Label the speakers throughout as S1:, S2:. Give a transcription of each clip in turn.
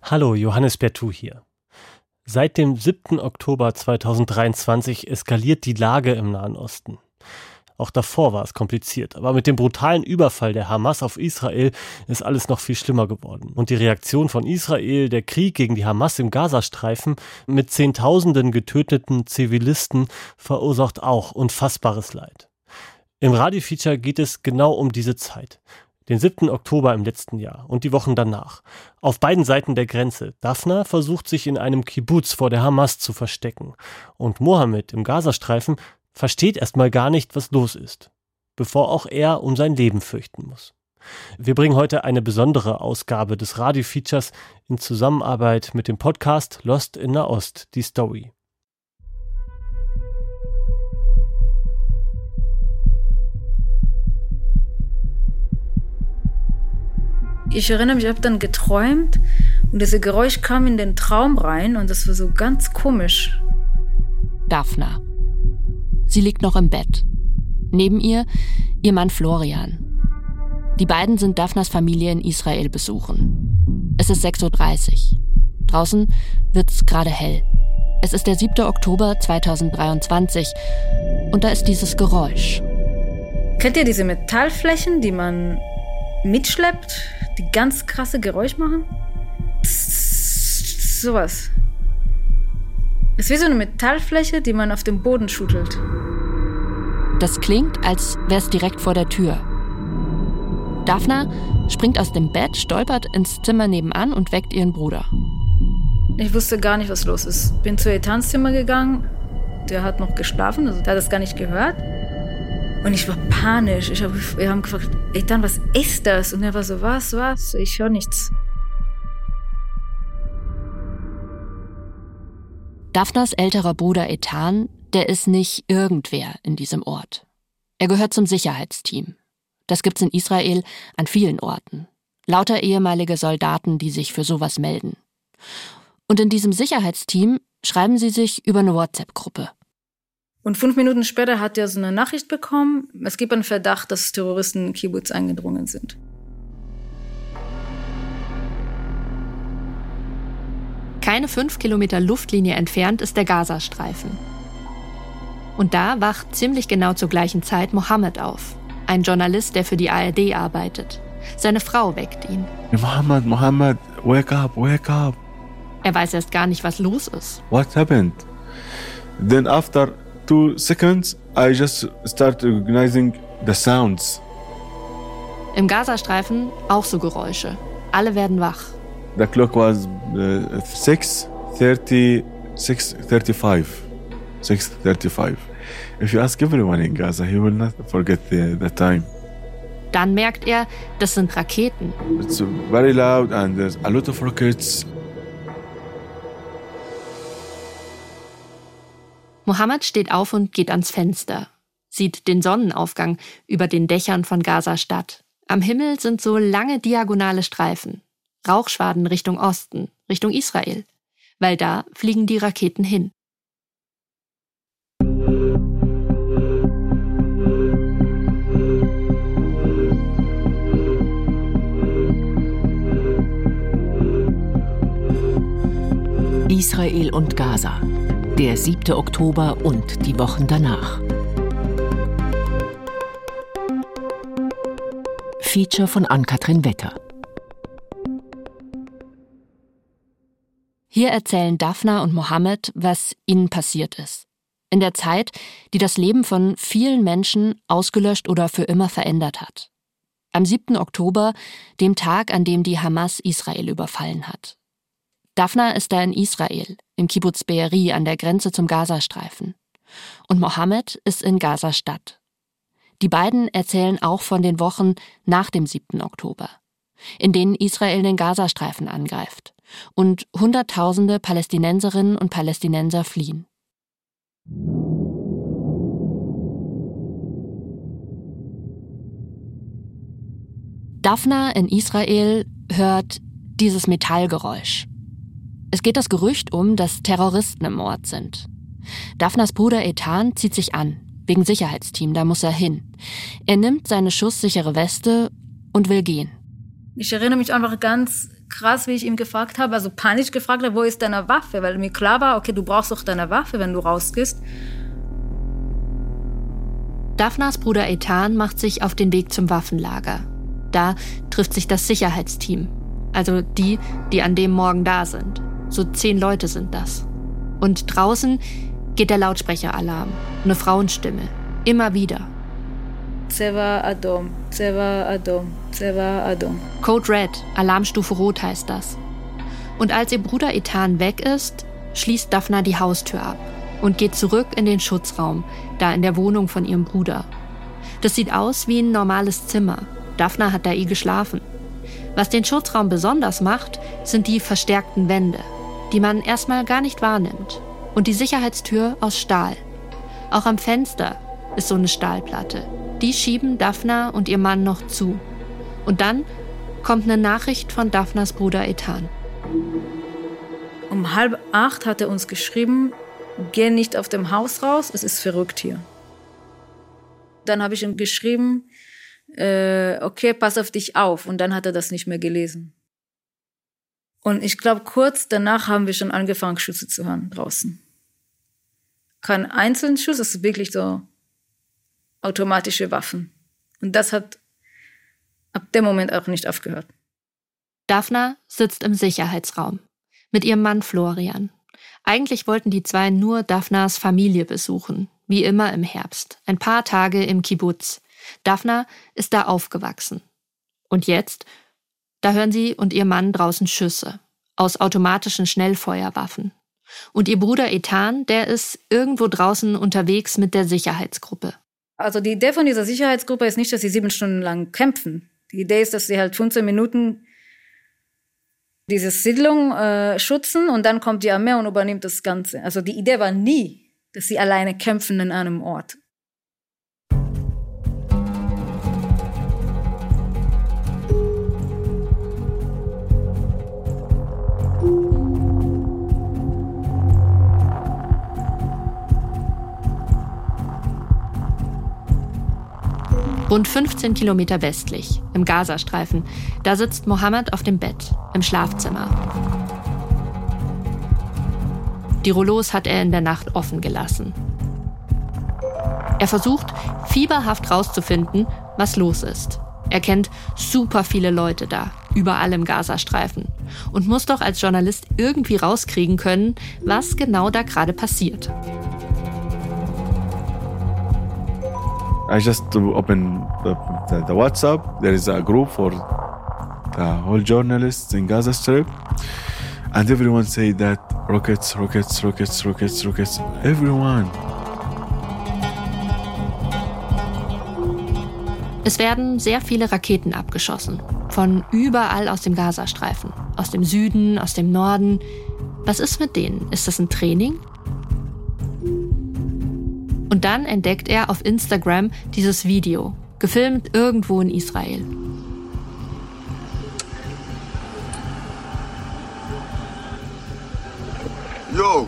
S1: Hallo, Johannes Bertou hier. Seit dem 7. Oktober 2023 eskaliert die Lage im Nahen Osten. Auch davor war es kompliziert, aber mit dem brutalen Überfall der Hamas auf Israel ist alles noch viel schlimmer geworden. Und die Reaktion von Israel, der Krieg gegen die Hamas im Gazastreifen mit Zehntausenden getöteten Zivilisten verursacht auch unfassbares Leid. Im Radiofeature geht es genau um diese Zeit. Den 7. Oktober im letzten Jahr und die Wochen danach. Auf beiden Seiten der Grenze. Dafna versucht sich in einem Kibbuz vor der Hamas zu verstecken. Und Mohammed im Gazastreifen versteht erstmal gar nicht, was los ist. Bevor auch er um sein Leben fürchten muss. Wir bringen heute eine besondere Ausgabe des Radiofeatures in Zusammenarbeit mit dem Podcast Lost in Nahost, die Story.
S2: Ich erinnere mich, ich habe dann geträumt und dieses Geräusch kam in den Traum rein und das war so ganz komisch.
S3: Dafna. Sie liegt noch im Bett. Neben ihr Mann Florian. Die beiden sind Dafnas Familie in Israel besuchen. Es ist 6:30 Uhr. Draußen wird's gerade hell. Es ist der 7. Oktober 2023 und da ist dieses Geräusch.
S2: Kennt ihr diese Metallflächen, die man mitschleppt, die ganz krasse Geräusch machen? Sowas. Es ist wie so eine Metallfläche, die man auf dem Boden schüttelt.
S3: Das klingt, als wäre es direkt vor der Tür. Dafna springt aus dem Bett, stolpert ins Zimmer nebenan und weckt ihren Bruder.
S2: Ich wusste gar nicht, was los ist. Bin zu Etans Zimmer gegangen. Der hat noch geschlafen, also der hat das gar nicht gehört. Und ich war panisch. Wir haben gefragt, Etan, was ist das? Und er war so, was? Ich höre nichts.
S3: Dafnas älterer Bruder Etan, der ist nicht irgendwer in diesem Ort. Er gehört zum Sicherheitsteam. Das gibt's in Israel an vielen Orten. Lauter ehemalige Soldaten, die sich für sowas melden. Und in diesem Sicherheitsteam schreiben sie sich über eine WhatsApp-Gruppe.
S2: Und 5 Minuten später hat er so eine Nachricht bekommen, es gibt einen Verdacht, dass Terroristen in Kibbuz eingedrungen sind.
S3: Keine 5 Kilometer Luftlinie entfernt ist der Gazastreifen. Und da wacht ziemlich genau zur gleichen Zeit Mohammed auf. Ein Journalist, der für die ARD arbeitet. Seine Frau weckt ihn.
S4: Mohammed, wake up.
S3: Er weiß erst gar nicht, was los ist.
S4: What happened? Then after 2 seconds, I just start recognizing the sounds.
S3: Im Gazastreifen auch so Geräusche. Alle werden wach.
S4: The clock was 6:35. If you ask everyone in Gaza, he will not forget the time.
S3: Dann merkt er, das sind Raketen.
S4: It's very loud and there's a lot of rockets.
S3: Mohammed steht auf und geht ans Fenster, sieht den Sonnenaufgang über den Dächern von Gaza-Stadt. Am Himmel sind so lange diagonale Streifen, Rauchschwaden Richtung Osten, Richtung Israel, weil da fliegen die Raketen hin.
S5: Israel und Gaza. Der 7. Oktober und die Wochen danach. Feature von Ann-Kathrin Wetter.
S3: Hier erzählen Dafna und Mohammed, was ihnen passiert ist. In der Zeit, die das Leben von vielen Menschen ausgelöscht oder für immer verändert hat. Am 7. Oktober, dem Tag, an dem die Hamas Israel überfallen hat. Dafna ist da in Israel, im Kibbuz Be'eri an der Grenze zum Gazastreifen. Und Mohammed ist in Gaza-Stadt. Die beiden erzählen auch von den Wochen nach dem 7. Oktober, in denen Israel den Gazastreifen angreift und Hunderttausende Palästinenserinnen und Palästinenser fliehen. Dafna in Israel hört dieses Metallgeräusch. Es geht das Gerücht um, dass Terroristen im Ort sind. Dafnas Bruder Etan zieht sich an, wegen Sicherheitsteam, da muss er hin. Er nimmt seine schusssichere Weste und will gehen.
S2: Ich erinnere mich einfach ganz krass, wie ich ihm gefragt habe, also panisch gefragt habe, wo ist deine Waffe? Weil mir klar war, okay, du brauchst doch deine Waffe, wenn du rausgehst.
S3: Daphnas Bruder Eitan macht sich auf den Weg zum Waffenlager. Da trifft sich das Sicherheitsteam. Also die an dem Morgen da sind. So 10 Leute sind das. Und draußen geht der Lautsprecheralarm. Eine Frauenstimme. Immer wieder.
S2: Tseva Adom, Tseva Adom, Tseva Adom.
S3: Code Red, Alarmstufe Rot heißt das. Und als ihr Bruder Eitan weg ist, schließt Daphna die Haustür ab und geht zurück in den Schutzraum, da in der Wohnung von ihrem Bruder. Das sieht aus wie ein normales Zimmer. Daphna hat da geschlafen. Was den Schutzraum besonders macht, sind die verstärkten Wände, die man erstmal gar nicht wahrnimmt. Und die Sicherheitstür aus Stahl. Auch am Fenster ist so eine Stahlplatte. Die schieben Daphna und ihr Mann noch zu. Und dann kommt eine Nachricht von Daphnas Bruder Eitan.
S2: Um 7:30 hat er uns geschrieben, geh nicht auf dem Haus raus, es ist verrückt hier. Dann habe ich ihm geschrieben, okay, pass auf dich auf. Und dann hat er das nicht mehr gelesen. Und ich glaube, kurz danach haben wir schon angefangen, Schüsse zu hören draußen. Kein einzelnen Schuss, es ist wirklich so automatische Waffen. Und das hat ab dem Moment auch nicht aufgehört.
S3: Daphna sitzt im Sicherheitsraum mit ihrem Mann Florian. Eigentlich wollten die zwei nur Daphnas Familie besuchen, wie immer im Herbst. Ein paar Tage im Kibbutz. Daphna ist da aufgewachsen. Und jetzt, da hören sie und ihr Mann draußen Schüsse aus automatischen Schnellfeuerwaffen. Und ihr Bruder Eitan, der ist irgendwo draußen unterwegs mit der Sicherheitsgruppe.
S2: Also die Idee von dieser Sicherheitsgruppe ist nicht, dass sie 7 Stunden lang kämpfen. Die Idee ist, dass sie halt 15 Minuten diese Siedlung schützen und dann kommt die Armee und übernimmt das Ganze. Also die Idee war nie, dass sie alleine kämpfen in einem Ort.
S3: Rund 15 Kilometer westlich, im Gazastreifen, da sitzt Mohammed auf dem Bett, im Schlafzimmer. Die Rollos hat er in der Nacht offen gelassen. Er versucht, fieberhaft rauszufinden, was los ist. Er kennt super viele Leute da, überall im Gazastreifen. Und muss doch als Journalist irgendwie rauskriegen können, was genau da gerade passiert.
S4: I just open the WhatsApp. There is a group for the whole journalists in Gaza Strip. And everyone say that rockets. Everyone.
S3: Es werden sehr viele Raketen abgeschossen. Von überall aus dem Gazastreifen. Aus dem Süden, aus dem Norden. Was ist mit denen? Ist das ein Training? Und dann entdeckt er auf Instagram dieses Video, gefilmt irgendwo in Israel.
S6: Yo,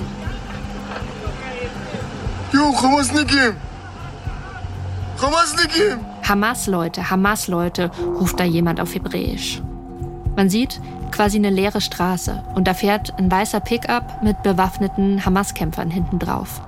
S3: Hamas-Leute, ruft da jemand auf Hebräisch. Man sieht quasi eine leere Straße und da fährt ein weißer Pickup mit bewaffneten Hamas-Kämpfern hinten drauf.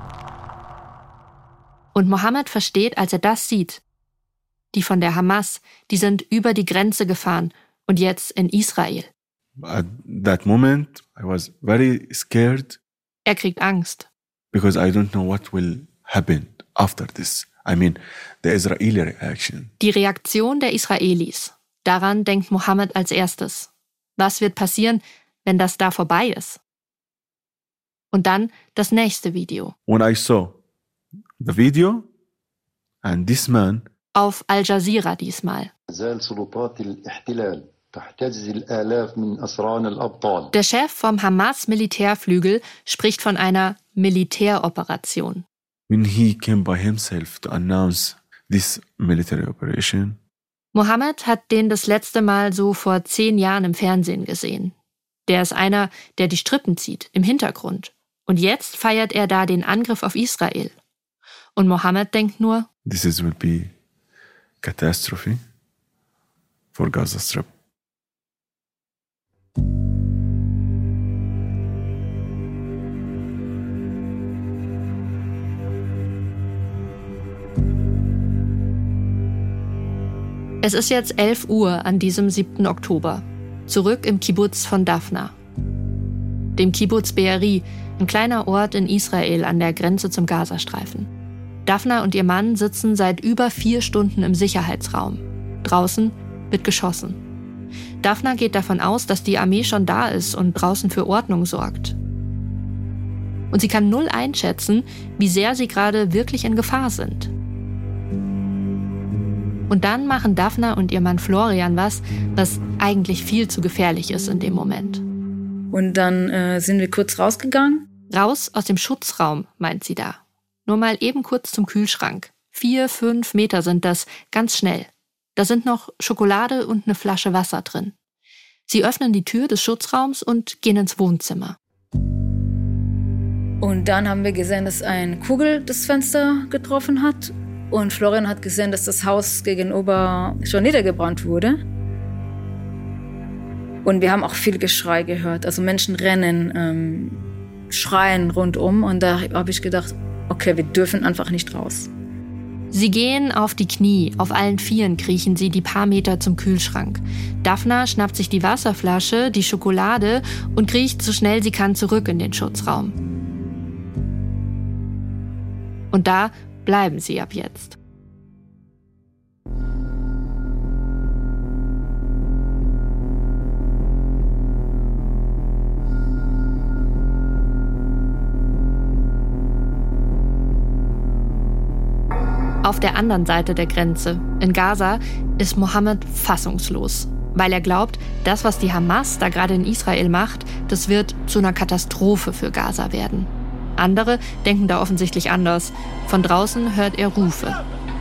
S3: Und Mohammed versteht, als er das sieht, die von der Hamas, die sind über die Grenze gefahren und jetzt in Israel.
S4: At that moment, I was very scared.
S3: Er kriegt Angst.
S4: Because I don't know what will happen after this. I mean, the Israeli reaction.
S3: Die Reaktion der Israelis. Daran denkt Mohammed als erstes. Was wird passieren, wenn das da vorbei ist? Und dann das nächste Video.
S4: When I saw the video and this man.
S3: Auf Al Jazeera diesmal. Der Chef vom Hamas-Militärflügel spricht von einer Militäroperation.
S4: When he came by himself to announce this military operation.
S3: Mohammed hat den das letzte Mal so vor 10 Jahren im Fernsehen gesehen. Der ist einer, der die Strippen zieht, im Hintergrund. Und jetzt feiert er da den Angriff auf Israel. Und Mohammed denkt nur,
S4: This will be catastrophe for Gaza Strip.
S3: Es ist jetzt 11 Uhr an diesem 7. Oktober. Zurück im Kibbuz von Dafna. Dem Kibbuz Be'eri, ein kleiner Ort in Israel an der Grenze zum Gazastreifen. Dafna und ihr Mann sitzen seit über 4 Stunden im Sicherheitsraum. Draußen wird geschossen. Dafna geht davon aus, dass die Armee schon da ist und draußen für Ordnung sorgt. Und sie kann null einschätzen, wie sehr sie gerade wirklich in Gefahr sind. Und dann machen Dafna und ihr Mann Florian was eigentlich viel zu gefährlich ist in dem Moment.
S2: Und dann sind wir kurz rausgegangen.
S3: Raus aus dem Schutzraum, meint sie da. Nur mal eben kurz zum Kühlschrank. 4-5 Meter sind das, ganz schnell. Da sind noch Schokolade und eine Flasche Wasser drin. Sie öffnen die Tür des Schutzraums und gehen ins Wohnzimmer.
S2: Und dann haben wir gesehen, dass eine Kugel das Fenster getroffen hat. Und Florian hat gesehen, dass das Haus gegenüber schon niedergebrannt wurde. Und wir haben auch viel Geschrei gehört. Also Menschen rennen, schreien rundum. Und da habe ich gedacht, okay, wir dürfen einfach nicht raus.
S3: Sie gehen auf die Knie, auf allen Vieren kriechen sie die paar Meter zum Kühlschrank. Dafna schnappt sich die Wasserflasche, die Schokolade und kriecht so schnell sie kann zurück in den Schutzraum. Und da bleiben sie ab jetzt. Auf der anderen Seite der Grenze, in Gaza, ist Mohammed fassungslos, weil er glaubt, das, was die Hamas da gerade in Israel macht, das wird zu einer Katastrophe für Gaza werden. Andere denken da offensichtlich anders. Von draußen hört er Rufe.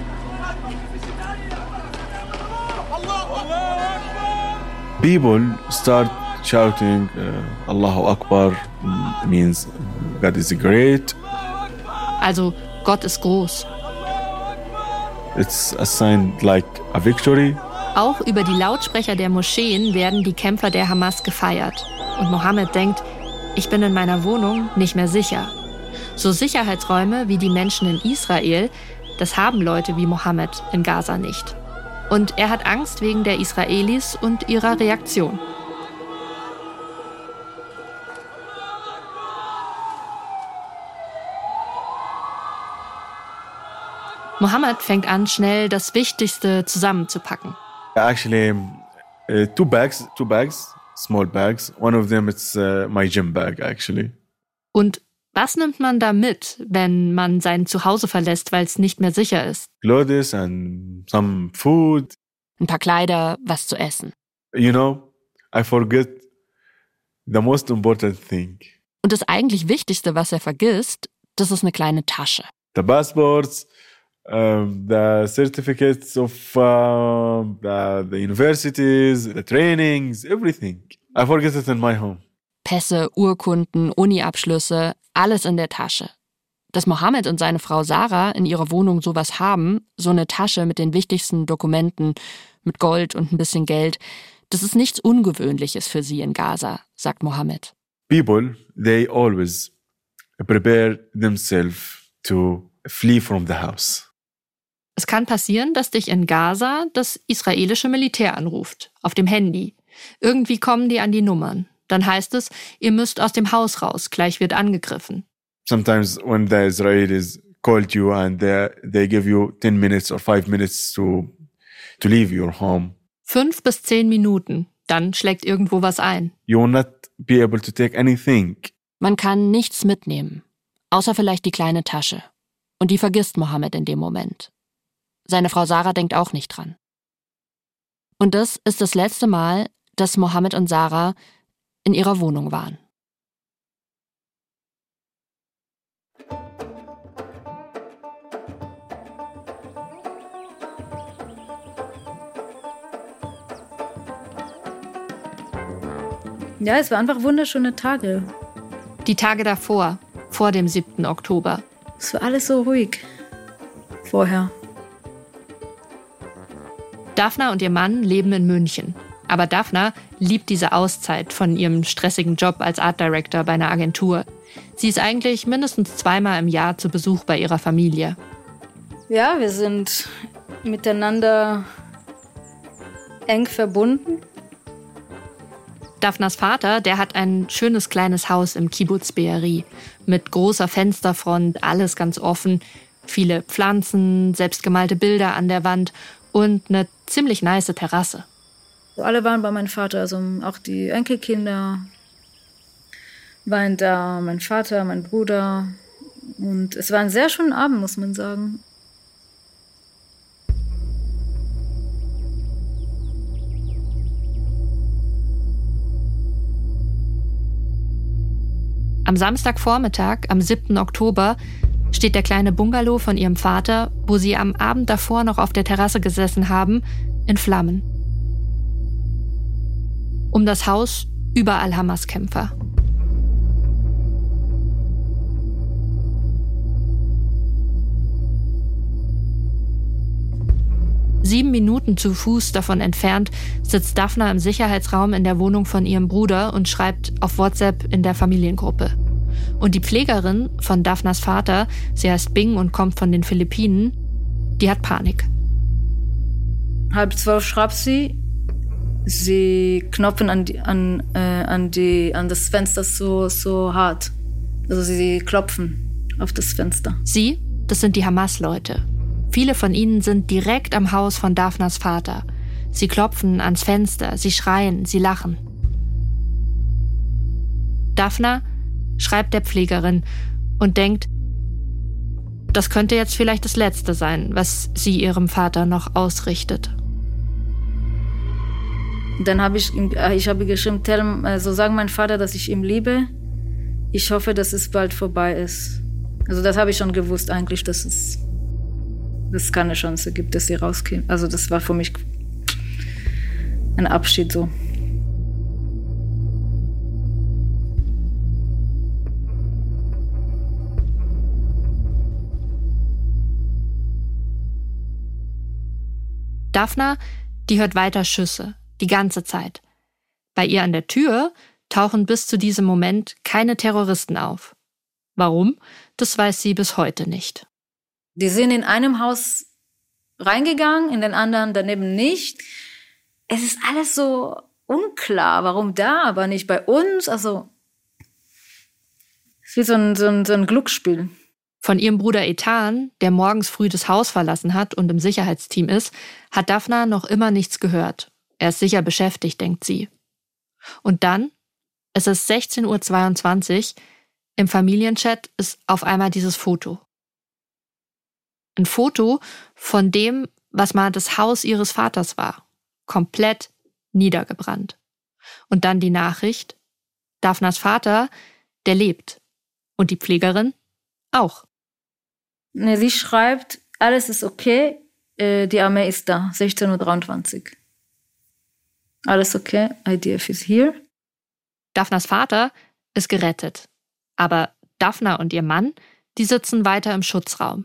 S4: People start shouting, Allahu Akbar, means God is great.
S3: Also, Gott ist groß.
S4: It's a sign like a victory.
S3: Auch über die Lautsprecher der Moscheen werden die Kämpfer der Hamas gefeiert. Und Mohammed denkt, ich bin in meiner Wohnung nicht mehr sicher. So Sicherheitsräume wie die Menschen in Israel, das haben Leute wie Mohammed in Gaza nicht. Und er hat Angst wegen der Israelis und ihrer Reaktion. Mohammed fängt an, schnell das Wichtigste zusammenzupacken.
S4: Actually, two bags, small bags. One of them is my gym bag, actually.
S3: Und was nimmt man da mit, wenn man sein Zuhause verlässt, weil es nicht mehr sicher ist?
S4: Clothes and some food.
S3: Ein paar Kleider, was zu essen.
S4: You know, I forget the most important thing.
S3: Und das eigentlich Wichtigste, was er vergisst, das ist eine kleine Tasche.
S4: The passports, the certificates of the universities, the trainings, everything. I forget it in my home.
S3: Pässe, Urkunden, Uni-Abschlüsse, alles in der Tasche. Dass Mohammed und seine Frau Sarah in ihrer Wohnung sowas haben, so eine Tasche mit den wichtigsten Dokumenten, mit Gold und ein bisschen Geld, das ist nichts Ungewöhnliches für sie in Gaza, sagt Mohammed.
S4: People, they always prepare themselves to flee from the house.
S3: Es kann passieren, dass dich in Gaza das israelische Militär anruft, auf dem Handy. Irgendwie kommen die an die Nummern. Dann heißt es, ihr müsst aus dem Haus raus, gleich wird angegriffen.
S4: Sometimes when the Israelis called you and they give you 10 minutes or 5 minutes to leave your home.
S3: 5 bis 10 Minuten, dann schlägt irgendwo was ein.
S4: You will not be able to take anything.
S3: Man kann nichts mitnehmen, außer vielleicht die kleine Tasche. Und die vergisst Mohammed in dem Moment. Seine Frau Sarah denkt auch nicht dran. Und das ist das letzte Mal, dass Mohammed und Sarah in ihrer Wohnung waren.
S2: Ja, es waren einfach wunderschöne Tage.
S3: Die Tage davor, vor dem 7. Oktober.
S2: Es war alles so ruhig vorher.
S3: Dafna und ihr Mann leben in München. Aber Dafna liebt diese Auszeit von ihrem stressigen Job als Art Director bei einer Agentur. Sie ist eigentlich mindestens 2-mal im Jahr zu Besuch bei ihrer Familie.
S2: Ja, wir sind miteinander eng verbunden.
S3: Dafnas Vater, der hat ein schönes kleines Haus im Kibbutz Be'eri mit großer Fensterfront, alles ganz offen, viele Pflanzen, selbstgemalte Bilder an der Wand und eine ziemlich nice Terrasse.
S2: Alle waren bei meinem Vater, also auch die Enkelkinder waren da, mein Vater, mein Bruder. Und es war ein sehr schöner Abend, muss man sagen.
S3: Am Samstagvormittag, am 7. Oktober, steht der kleine Bungalow von ihrem Vater, wo sie am Abend davor noch auf der Terrasse gesessen haben, in Flammen. Um das Haus überall Hamas-Kämpfer. Sieben Minuten zu Fuß davon entfernt sitzt Dafna im Sicherheitsraum in der Wohnung von ihrem Bruder und schreibt auf WhatsApp in der Familiengruppe. Und die Pflegerin von Dafnas Vater, sie heißt Bing und kommt von den Philippinen, die hat Panik.
S2: 11:30 schreibt sie knopfen an das Fenster so hart. Also sie klopfen auf das Fenster.
S3: Sie, das sind die Hamas-Leute. Viele von ihnen sind direkt am Haus von Dafnas Vater. Sie klopfen ans Fenster, sie schreien, sie lachen. Dafna schreibt der Pflegerin und denkt, das könnte jetzt vielleicht das Letzte sein, was sie ihrem Vater noch ausrichtet.
S2: Dann habe ich geschrieben, so sagen mein Vater, dass ich ihn liebe. Ich hoffe, dass es bald vorbei ist. Also das habe ich schon gewusst eigentlich, dass es keine Chance gibt, dass sie rauskommt. Also das war für mich ein Abschied so.
S3: Dafna, die hört weiter Schüsse, die ganze Zeit. Bei ihr an der Tür tauchen bis zu diesem Moment keine Terroristen auf. Warum? Das weiß sie bis heute nicht.
S2: Die sind in einem Haus reingegangen, in den anderen daneben nicht. Es ist alles so unklar, warum da, aber nicht bei uns. Also es ist wie so ein Glücksspiel.
S3: Von ihrem Bruder Ethan, der morgens früh das Haus verlassen hat und im Sicherheitsteam ist, hat Dafna noch immer nichts gehört. Er ist sicher beschäftigt, denkt sie. Und dann, es ist 16:22 Uhr, im Familienchat ist auf einmal dieses Foto. Ein Foto von dem, was mal das Haus ihres Vaters war. Komplett niedergebrannt. Und dann die Nachricht, Dafnas Vater, der lebt. Und die Pflegerin auch.
S2: Sie schreibt, alles ist okay, die Armee ist da, 16:23 Uhr. Alles okay, IDF is here.
S3: Dafnas Vater ist gerettet. Aber Dafna und ihr Mann, die sitzen weiter im Schutzraum.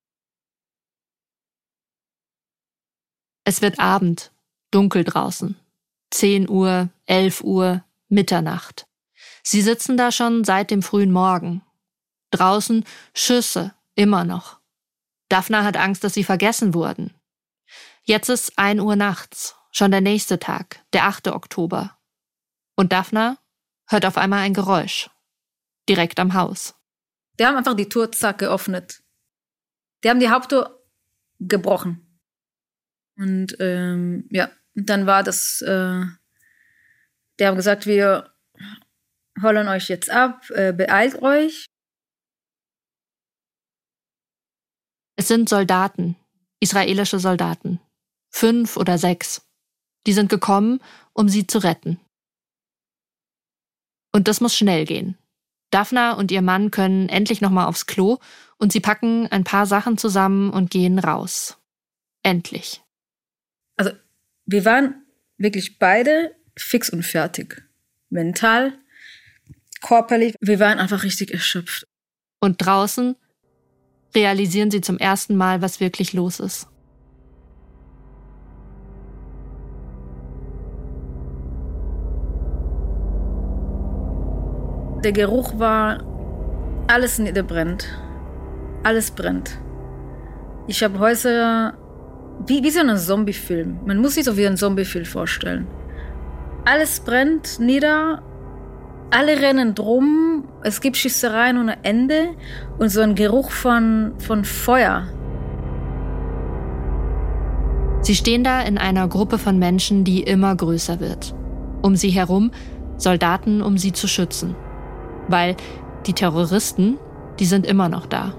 S3: Es wird Abend, dunkel draußen. 10 Uhr, 11 Uhr, Mitternacht. Sie sitzen da schon seit dem frühen Morgen. Draußen Schüsse, immer noch. Dafna hat Angst, dass sie vergessen wurden. Jetzt ist 1 Uhr nachts, schon der nächste Tag, der 8. Oktober. Und Dafna hört auf einmal ein Geräusch. Direkt am Haus.
S2: Die haben einfach die Tür, zack, geöffnet. Die haben die Haupttür gebrochen. Und ja, und dann war das, die haben gesagt, wir holen euch jetzt ab, beeilt euch.
S3: Es sind Soldaten, israelische Soldaten. 5 oder 6. Die sind gekommen, um sie zu retten. Und das muss schnell gehen. Dafna und ihr Mann können endlich nochmal aufs Klo und sie packen ein paar Sachen zusammen und gehen raus. Endlich.
S2: Also wir waren wirklich beide fix und fertig. Mental, körperlich. Wir waren einfach richtig erschöpft.
S3: Und draußen realisieren sie zum ersten Mal, was wirklich los ist.
S2: Der Geruch war, alles niederbrennt. Alles brennt. Ich habe Häuser wie so ein Zombie-Film. Man muss sich so wie ein Zombie-Film vorstellen. Alles brennt nieder, alle rennen drum, es gibt Schießereien ohne Ende und so ein Geruch von Feuer.
S3: Sie stehen da in einer Gruppe von Menschen, die immer größer wird. Um sie herum Soldaten, um sie zu schützen. Weil die Terroristen, die sind immer noch da.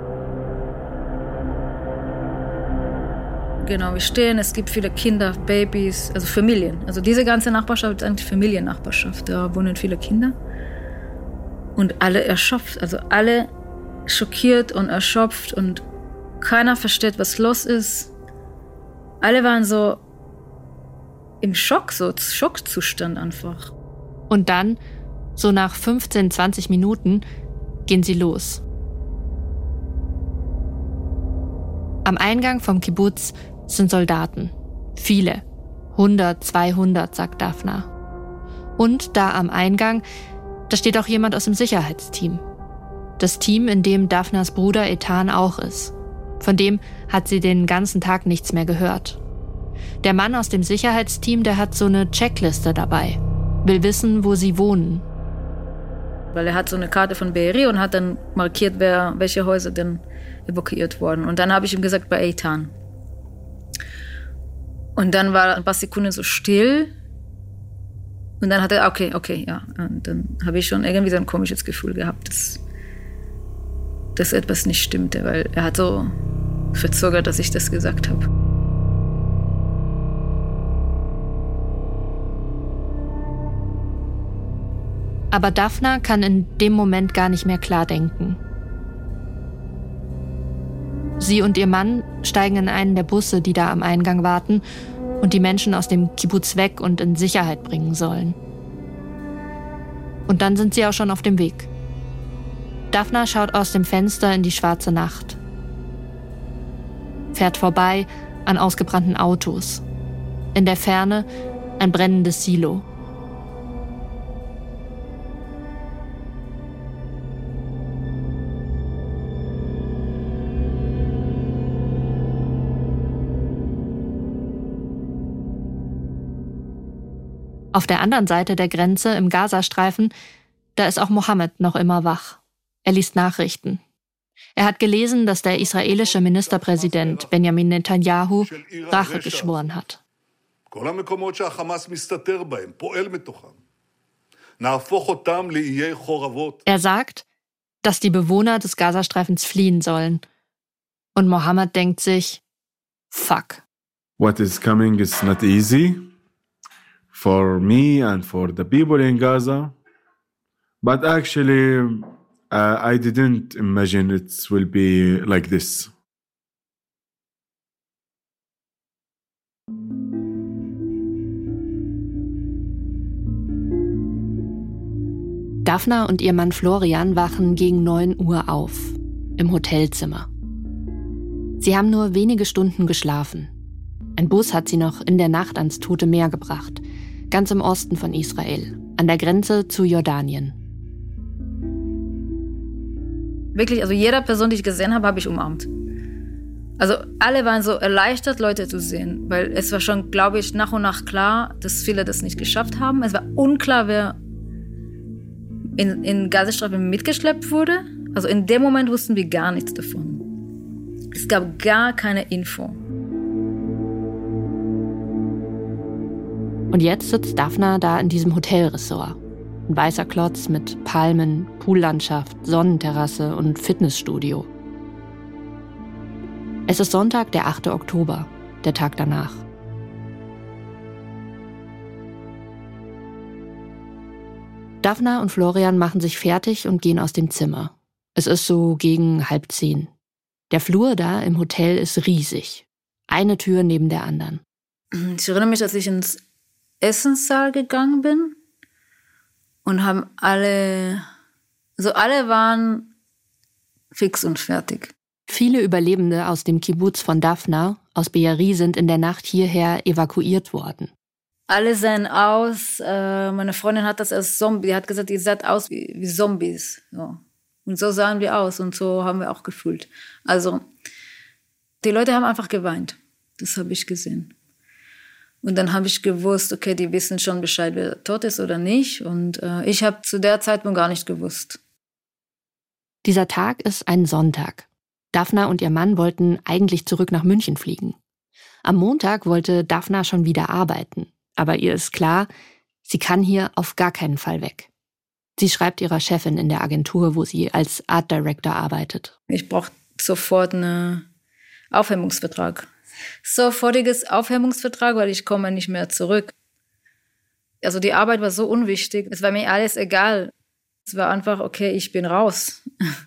S2: Genau, wir stehen, es gibt viele Kinder, Babys, also Familien. Also diese ganze Nachbarschaft ist eigentlich Familiennachbarschaft. Da wohnen viele Kinder. Und alle erschöpft, also alle schockiert und erschöpft und keiner versteht, was los ist. Alle waren so im Schock, so Schockzustand einfach.
S3: Und dann, so nach 15, 20 Minuten, gehen sie los. Am Eingang vom Kibbuz sind Soldaten. Viele. 100, 200, sagt Dafna. Und da am Eingang, da steht auch jemand aus dem Sicherheitsteam. Das Team, in dem Dafnas Bruder Ethan auch ist. Von dem hat sie den ganzen Tag nichts mehr gehört. Der Mann aus dem Sicherheitsteam, der hat so eine Checkliste dabei. Will wissen, wo sie wohnen.
S2: Weil er hat so eine Karte von Be'eri und hat dann markiert, welche Häuser denn evakuiert wurden. Und dann habe ich ihm gesagt, bei Ethan. Und dann war ein paar Sekunden so still. Und dann hat er, okay, ja. Und dann habe ich schon irgendwie so ein komisches Gefühl gehabt, dass etwas nicht stimmte, weil er hat so verzögert, dass ich das gesagt habe.
S3: Aber Dafna kann in dem Moment gar nicht mehr klar denken. Sie und ihr Mann steigen in einen der Busse, die da am Eingang warten und die Menschen aus dem Kibbuz weg und in Sicherheit bringen sollen. Und dann sind sie auch schon auf dem Weg. Dafna schaut aus dem Fenster in die schwarze Nacht. Fährt vorbei an ausgebrannten Autos. In der Ferne ein brennendes Silo. Auf der anderen Seite der Grenze im Gazastreifen, da ist auch Mohammed noch immer wach. Er liest Nachrichten. Er hat gelesen, dass der israelische Ministerpräsident Benjamin Netanyahu Rache geschworen hat. Er sagt, dass die Bewohner des Gazastreifens fliehen sollen. Und Mohammed denkt sich, fuck.
S4: What is coming is not easy. For me and for the people in Gaza. But actually, I didn't imagine it will be like this.
S3: Dafna und ihr Mann Florian wachen gegen 9 Uhr auf, im Hotelzimmer. Sie haben nur wenige Stunden geschlafen. Ein Bus hat sie noch in der Nacht ans Tote Meer gebracht. Ganz im Osten von Israel, an der Grenze zu Jordanien.
S2: Wirklich, also jeder Person, die ich gesehen habe, habe ich umarmt. Also alle waren so erleichtert, Leute zu sehen, weil es war schon, glaube ich, nach und nach klar, dass viele das nicht geschafft haben. Es war unklar, wer in Gazastreifen mitgeschleppt wurde. Also in dem Moment wussten wir gar nichts davon. Es gab gar keine Info.
S3: Und jetzt sitzt Dafna da in diesem Hotelressort. Ein weißer Klotz mit Palmen, Poollandschaft, Sonnenterrasse und Fitnessstudio. Es ist Sonntag, der 8. Oktober, der Tag danach. Dafna und Florian machen sich fertig und gehen aus dem Zimmer. Es ist so gegen 9:30. Der Flur da im Hotel ist riesig. Eine Tür neben der anderen.
S2: Ich erinnere mich, als ich ins Essenssaal gegangen bin und haben alle waren fix und fertig.
S3: Viele Überlebende aus dem Kibbuz von Dafna, aus Be'eri, sind in der Nacht hierher evakuiert worden.
S2: Alle sahen aus, meine Freundin hat das als Zombie, die hat gesagt, ihr seht aus wie Zombies. So. Und so sahen wir aus und so haben wir auch gefühlt. Also die Leute haben einfach geweint. Das habe ich gesehen. Und dann habe ich gewusst, okay, die wissen schon Bescheid, wer tot ist oder nicht. Und ich habe zu der Zeitpunkt gar nicht gewusst.
S3: Dieser Tag ist ein Sonntag. Daphna und ihr Mann wollten eigentlich zurück nach München fliegen. Am Montag wollte Daphna schon wieder arbeiten. Aber ihr ist klar, sie kann hier auf gar keinen Fall weg. Sie schreibt ihrer Chefin in der Agentur, wo sie als Art Director arbeitet.
S2: Ich brauche sofort einen Aufhebungsvertrag. Sofortiges Aufhebungsvertrag, weil ich komme nicht mehr zurück. Also die Arbeit war so unwichtig. Es war mir alles egal. Es war einfach, okay, ich bin raus.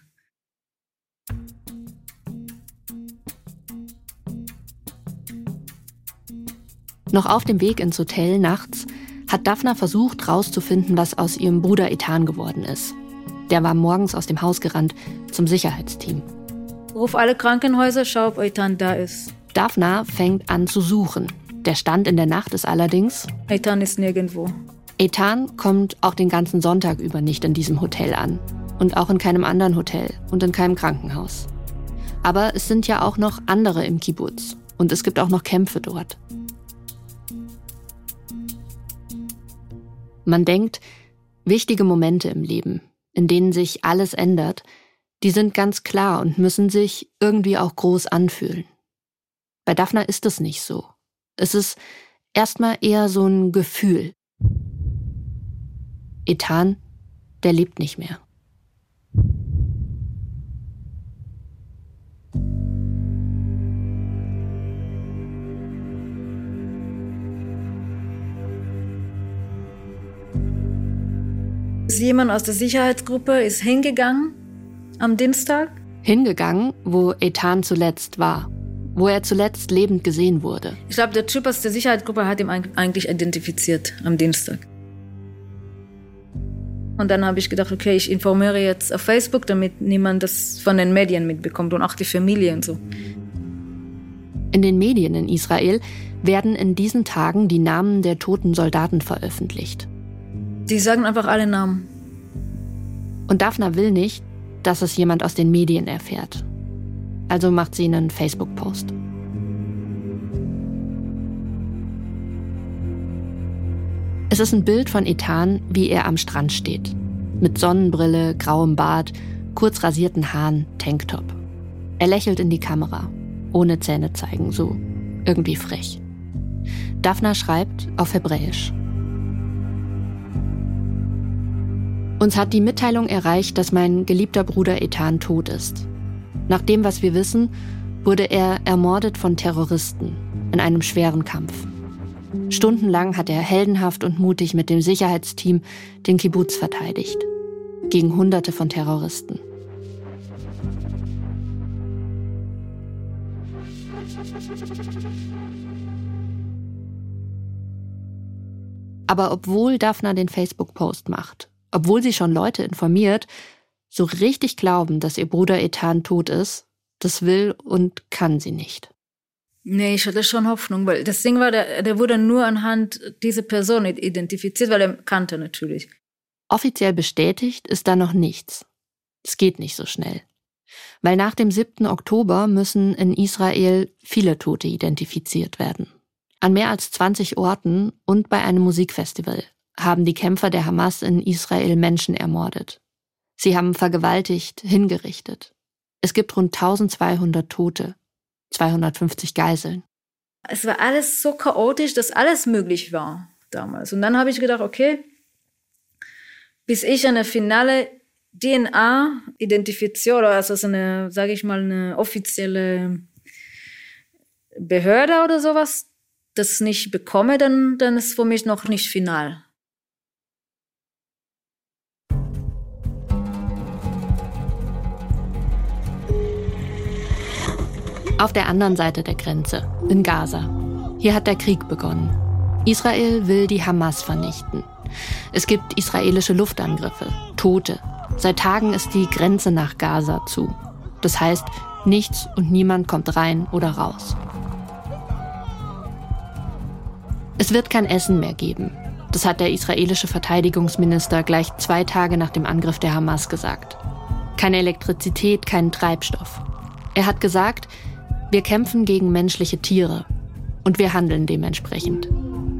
S3: Noch auf dem Weg ins Hotel nachts hat Daphna versucht, rauszufinden, was aus ihrem Bruder Eitan geworden ist. Der war morgens aus dem Haus gerannt zum Sicherheitsteam.
S2: Ruf alle Krankenhäuser, schau, ob Eitan da ist.
S3: Daphna fängt an zu suchen. Der Stand in der Nacht ist allerdings:
S2: Eitan ist nirgendwo.
S3: Eitan kommt auch den ganzen Sonntag über nicht in diesem Hotel an. Und auch in keinem anderen Hotel und in keinem Krankenhaus. Aber es sind ja auch noch andere im Kibbutz. Und es gibt auch noch Kämpfe dort. Man denkt, wichtige Momente im Leben, in denen sich alles ändert, die sind ganz klar und müssen sich irgendwie auch groß anfühlen. Bei Daphna ist es nicht so. Es ist erstmal eher so ein Gefühl. Eitan, der lebt nicht mehr.
S2: Jemand aus der Sicherheitsgruppe ist hingegangen am Dienstag.
S3: Hingegangen, wo Eitan zuletzt war, wo er zuletzt lebend gesehen wurde.
S2: Ich glaube, der Typ aus der Sicherheitsgruppe hat ihn eigentlich identifiziert am Dienstag. Und dann habe ich gedacht, okay, ich informiere jetzt auf Facebook, damit niemand das von den Medien mitbekommt und auch die Familie und so.
S3: In den Medien in Israel werden in diesen Tagen die Namen der toten Soldaten veröffentlicht.
S2: Die sagen einfach alle Namen.
S3: Und Daphna will nicht, dass es jemand aus den Medien erfährt. Also macht sie einen Facebook-Post. Es ist ein Bild von Eitan, wie er am Strand steht. Mit Sonnenbrille, grauem Bart, kurz rasierten Haaren, Tanktop. Er lächelt in die Kamera, ohne Zähne zeigen, so irgendwie frech. Daphna schreibt auf Hebräisch. Uns hat die Mitteilung erreicht, dass mein geliebter Bruder Eitan tot ist. Nach dem, was wir wissen, wurde er ermordet von Terroristen in einem schweren Kampf. Stundenlang hat er heldenhaft und mutig mit dem Sicherheitsteam den Kibbutz verteidigt. Gegen Hunderte von Terroristen. Aber obwohl Daphna den Facebook-Post macht, obwohl sie schon Leute informiert, so richtig glauben, dass ihr Bruder Eitan tot ist, das will und kann sie nicht.
S2: Nee, ich hatte schon Hoffnung, weil das Ding war, der wurde nur anhand dieser Person identifiziert, weil er kannte natürlich.
S3: Offiziell bestätigt ist da noch nichts. Es geht nicht so schnell. Weil nach dem 7. Oktober müssen in Israel viele Tote identifiziert werden. An mehr als 20 Orten und bei einem Musikfestival haben die Kämpfer der Hamas in Israel Menschen ermordet. Sie haben vergewaltigt, hingerichtet. Es gibt rund 1200 Tote, 250 Geiseln.
S2: Es war alles so chaotisch, dass alles möglich war damals. Und dann habe ich gedacht, okay, bis ich eine finale DNA identifiziere, oder also so eine, sage ich mal, eine offizielle Behörde oder sowas, das nicht bekomme, dann ist für mich noch nicht final.
S3: Auf der anderen Seite der Grenze, in Gaza. Hier hat der Krieg begonnen. Israel will die Hamas vernichten. Es gibt israelische Luftangriffe, Tote. Seit Tagen ist die Grenze nach Gaza zu. Das heißt, nichts und niemand kommt rein oder raus. Es wird kein Essen mehr geben. Das hat der israelische Verteidigungsminister gleich 2 Tage nach dem Angriff der Hamas gesagt. Keine Elektrizität, keinen Treibstoff. Er hat gesagt, wir kämpfen gegen menschliche Tiere, und wir handeln dementsprechend.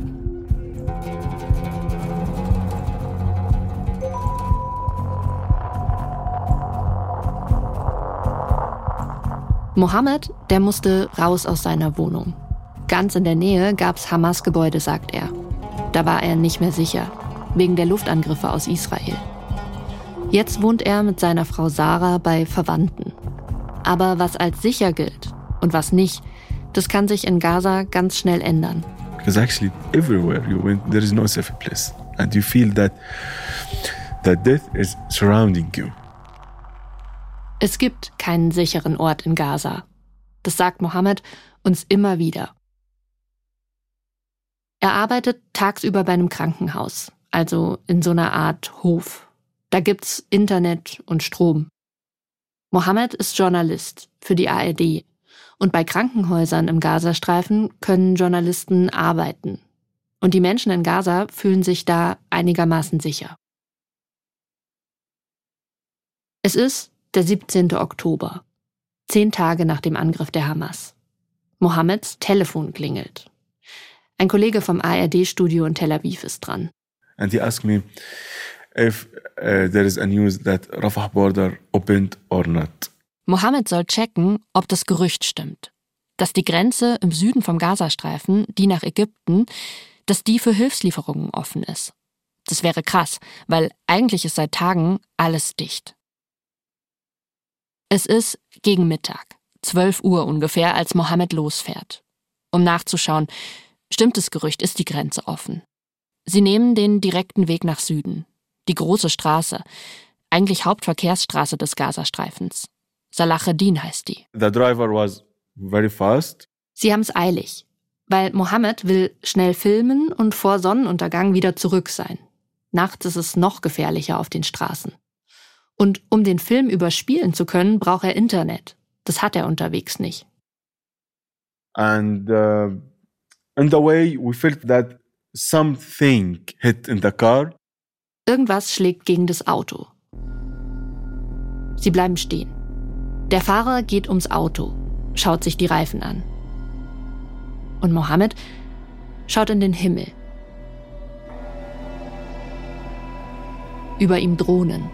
S3: Mohammed, der musste raus aus seiner Wohnung. Ganz in der Nähe gab's Hamas-Gebäude, sagt er. Da war er nicht mehr sicher, wegen der Luftangriffe aus Israel. Jetzt wohnt er mit seiner Frau Sarah bei Verwandten. Aber was als sicher gilt und was nicht, das kann sich in Gaza ganz schnell ändern.
S4: Because actually everywhere you went, there is no safe place. And you feel that death is surrounding you.
S3: Es gibt keinen sicheren Ort in Gaza. Das sagt Mohammed uns immer wieder. Er arbeitet tagsüber bei einem Krankenhaus, also in so einer Art Hof. Da gibt's Internet und Strom. Mohammed ist Journalist für die ARD. Und bei Krankenhäusern im Gazastreifen können Journalisten arbeiten. Und die Menschen in Gaza fühlen sich da einigermaßen sicher. Es ist der 17. Oktober, 10 Tage nach dem Angriff der Hamas. Mohammeds Telefon klingelt. Ein Kollege vom ARD-Studio in Tel Aviv ist dran.
S4: And he asked me if there is a news that Rafah border opened or not.
S3: Mohammed soll checken, ob das Gerücht stimmt. Dass die Grenze im Süden vom Gazastreifen, die nach Ägypten, dass die für Hilfslieferungen offen ist. Das wäre krass, weil eigentlich ist seit Tagen alles dicht. Es ist gegen Mittag, 12 Uhr ungefähr, als Mohammed losfährt. Um nachzuschauen, stimmt das Gerücht, ist die Grenze offen. Sie nehmen den direkten Weg nach Süden. Die große Straße, eigentlich Hauptverkehrsstraße des Gazastreifens. Salacheddin heißt die.
S4: The driver was very fast.
S3: Sie haben es eilig, weil Mohammed will schnell filmen und vor Sonnenuntergang wieder zurück sein. Nachts ist es noch gefährlicher auf den Straßen. Und um den Film überspielen zu können, braucht er Internet. Das hat er unterwegs nicht.
S4: And on the way we felt that something hit in the car.
S3: Irgendwas schlägt gegen das Auto. Sie bleiben stehen. Der Fahrer geht ums Auto, schaut sich die Reifen an. Und Mohammed schaut in den Himmel. Über ihm Drohnen.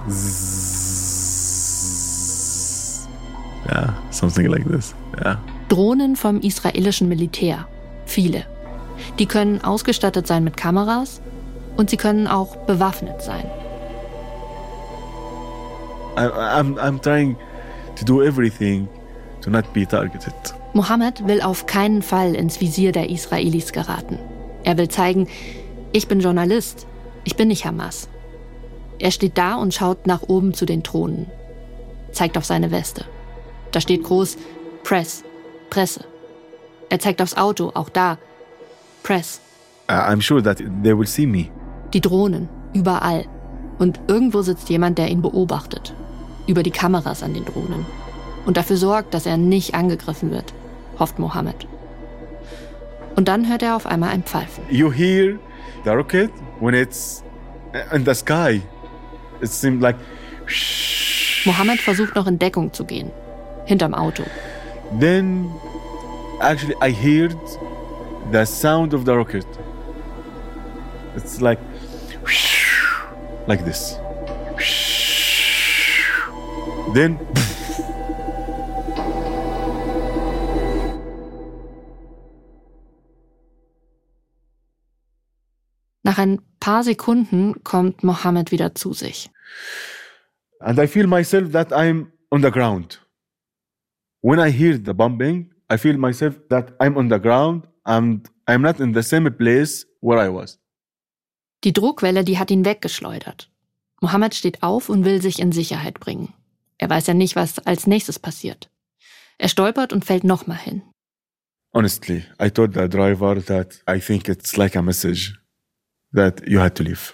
S4: Yeah, something like this. Yeah.
S3: Drohnen vom israelischen Militär. Viele. Die können ausgestattet sein mit Kameras und sie können auch bewaffnet sein.
S4: I'm trying to do everything to not be targeted.
S3: Mohammed will auf keinen Fall ins Visier der Israelis geraten. Er will zeigen, ich bin Journalist, ich bin nicht Hamas. Er steht da und schaut nach oben zu den Thronen. Zeigt auf seine Weste. Da steht groß Press, Presse. Er zeigt aufs Auto, auch da Press.
S4: I'm sure that they will see me.
S3: Die Drohnen, überall. Und irgendwo sitzt jemand, der ihn beobachtet. Über die Kameras an den Drohnen. Und dafür sorgt, dass er nicht angegriffen wird, hofft Mohammed. Und dann hört er auf einmal ein Pfeifen.
S4: You hear the rocket when it's in the sky. It seemed like...
S3: Mohammed versucht noch in Deckung zu gehen. Hinterm Auto.
S4: Then, actually, I heard the sound of the rocket. It's like this. Then...
S3: Nach ein paar Sekunden kommt Mohammed wieder zu sich.
S4: And I feel myself that I'm on the ground. When I hear the bombing, I feel myself that I'm on the ground and I'm not in the same place where I was.
S3: Die Druckwelle, die hat ihn weggeschleudert. Mohammed steht auf und will sich in Sicherheit bringen. Er weiß ja nicht, was als nächstes passiert. Er stolpert und fällt nochmal hin.
S4: Honestly, I told the driver that I think it's like a message that you had to leave.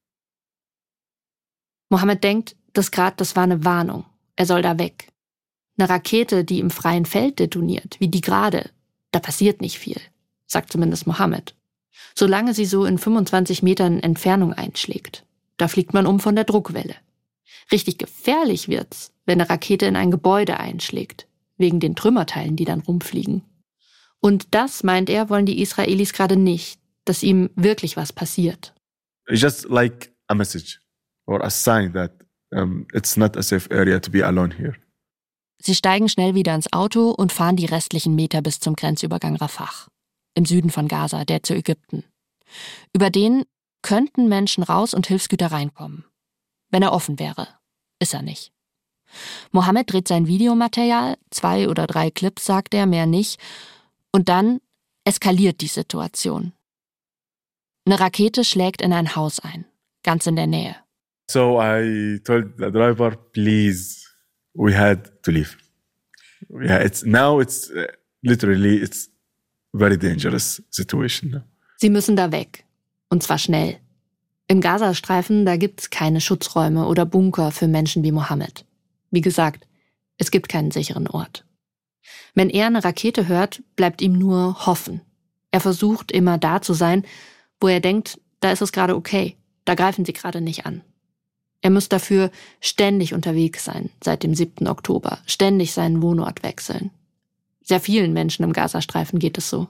S3: Mohammed denkt, das war eine Warnung. Er soll da weg. Eine Rakete, die im freien Feld detoniert, wie die gerade, da passiert nicht viel, sagt zumindest Mohammed. Solange sie so in 25 Metern Entfernung einschlägt. Da fliegt man um von der Druckwelle. Richtig gefährlich wird's, wenn eine Rakete in ein Gebäude einschlägt, wegen den Trümmerteilen, die dann rumfliegen. Und das, meint er, wollen die Israelis gerade nicht, dass ihm wirklich was passiert.
S4: It's just like a message or a sign that it's not a safe area to be alone here.
S3: Sie steigen schnell wieder ins Auto und fahren die restlichen Meter bis zum Grenzübergang Rafah, im Süden von Gaza, der zu Ägypten. Über den könnten Menschen raus und Hilfsgüter reinkommen. Wenn er offen wäre, ist er nicht. Mohammed dreht sein Videomaterial, 2 oder 3 Clips, sagt er, mehr nicht. Und dann eskaliert die Situation. Eine Rakete schlägt in ein Haus ein, ganz in der Nähe.
S4: So I told the driver, please, we had to leave. Yeah, it's literally very dangerous situation.
S3: Sie müssen da weg. Und zwar schnell. Im Gazastreifen, da gibt's keine Schutzräume oder Bunker für Menschen wie Mohammed. Wie gesagt, es gibt keinen sicheren Ort. Wenn er eine Rakete hört, bleibt ihm nur hoffen. Er versucht immer da zu sein, wo er denkt, da ist es gerade okay, da greifen sie gerade nicht an. Er muss dafür ständig unterwegs sein, seit dem 7. Oktober, ständig seinen Wohnort wechseln. Sehr vielen Menschen im Gazastreifen geht es so.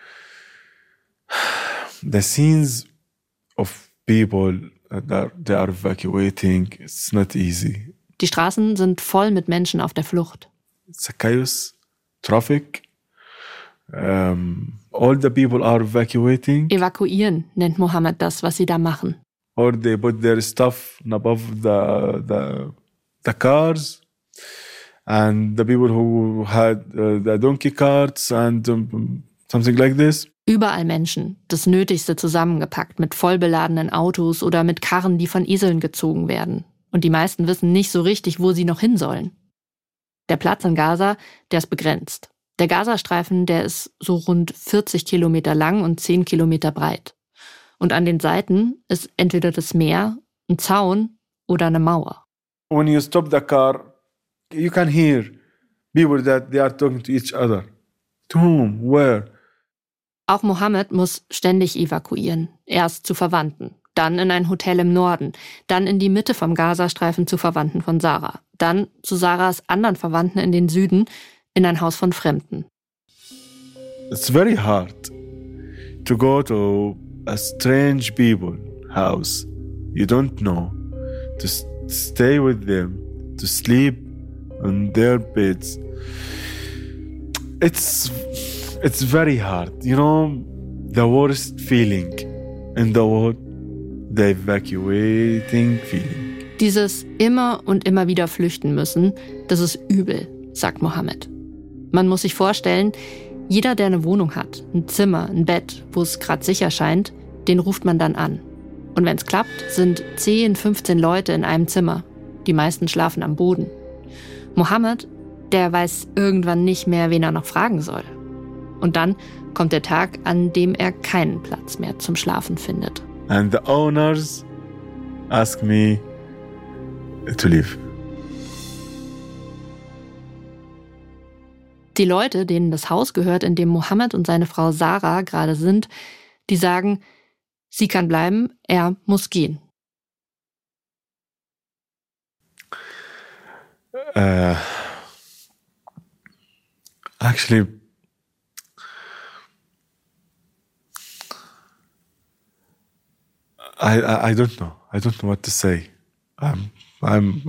S4: The scenes of people they are evacuating, it's not easy.
S3: Die Straßen sind voll mit Menschen auf der Flucht.
S4: It's a chaos, traffic. All the people are evacuating.
S3: Evakuieren nennt Mohammed das, was sie da machen.
S4: Or they put their stuff above the cars. And the people who had the donkey carts and something like this.
S3: Überall Menschen, das Nötigste zusammengepackt mit vollbeladenen Autos oder mit Karren, die von Eseln gezogen werden. Und die meisten wissen nicht so richtig, wo sie noch hin sollen. Der Platz in Gaza, der ist begrenzt. Der Gazastreifen, der ist so rund 40 Kilometer lang und 10 Kilometer breit. Und an den Seiten ist entweder das Meer, ein Zaun oder eine Mauer.
S4: When you stop the car, you can hear people that they are talking to each other. To whom? Where?
S3: Auch Mohammed muss ständig evakuieren. Erst zu Verwandten, dann in ein Hotel im Norden, dann in die Mitte vom Gazastreifen zu Verwandten von Sarah, dann zu Sarahs anderen Verwandten in den Süden, in ein Haus von Fremden.
S4: It's very hard to go to a strange people house you don't know, to stay with them, to sleep on their beds. It's very hard. You know, the worst feeling in the world, the evacuating feeling.
S3: Dieses immer und immer wieder flüchten müssen, das ist übel, sagt Mohammed. Man muss sich vorstellen, jeder, der eine Wohnung hat, ein Zimmer, ein Bett, wo es gerade sicher scheint, den ruft man dann an. Und wenn es klappt, sind 10, 15 Leute in einem Zimmer. Die meisten schlafen am Boden. Mohammed, der weiß irgendwann nicht mehr, wen er noch fragen soll. Und dann kommt der Tag, an dem er keinen Platz mehr zum Schlafen findet.
S4: And the owners ask me to leave.
S3: Die Leute, denen das Haus gehört, in dem Mohammed und seine Frau Sarah gerade sind, die sagen, sie kann bleiben, er muss gehen.
S4: Actually, I don't know. I don't know what to say. I'm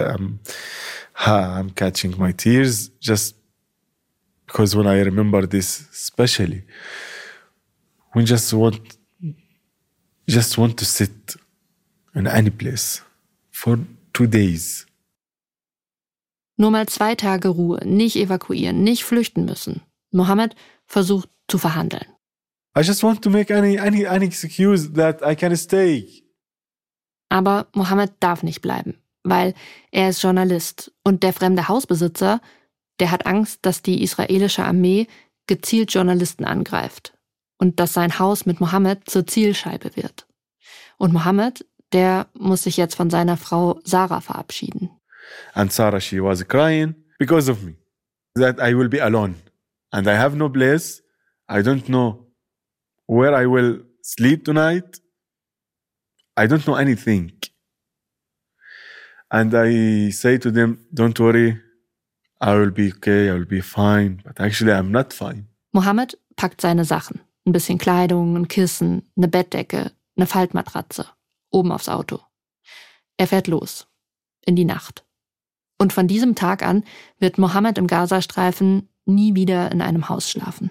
S4: catching my tears just because when I remember this, especially, we just want to sit in any place for 2 days.
S3: Nur mal 2 Tage Ruhe, nicht evakuieren, nicht flüchten müssen. Mohammed versucht zu verhandeln.
S4: I just want to make any excuse that I can stay.
S3: Aber Mohammed darf nicht bleiben, weil er ist Journalist und der fremde Hausbesitzer, der hat Angst, dass die israelische Armee gezielt Journalisten angreift und dass sein Haus mit Mohammed zur Zielscheibe wird. Und Mohammed, der muss sich jetzt von seiner Frau Sarah verabschieden.
S4: And Sarah, she was crying because of me, that I will be alone and I have no place. I don't know where I will sleep tonight. I don't know anything. And I say to them, don't worry, I will be okay, I will be fine. But actually, I'm not fine.
S3: Mohammed packt seine Sachen. Ein bisschen Kleidung, ein Kissen, eine Bettdecke, eine Faltmatratze. Oben aufs Auto. Er fährt los. In die Nacht. Und von diesem Tag an wird Mohammed im Gazastreifen nie wieder in einem Haus schlafen.